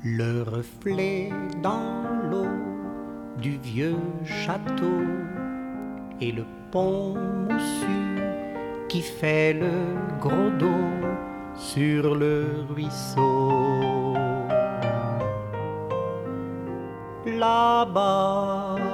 Le reflet dans l'eau du vieux château et le pont moussu qui fait le gros dos sur le ruisseau. Là-bas,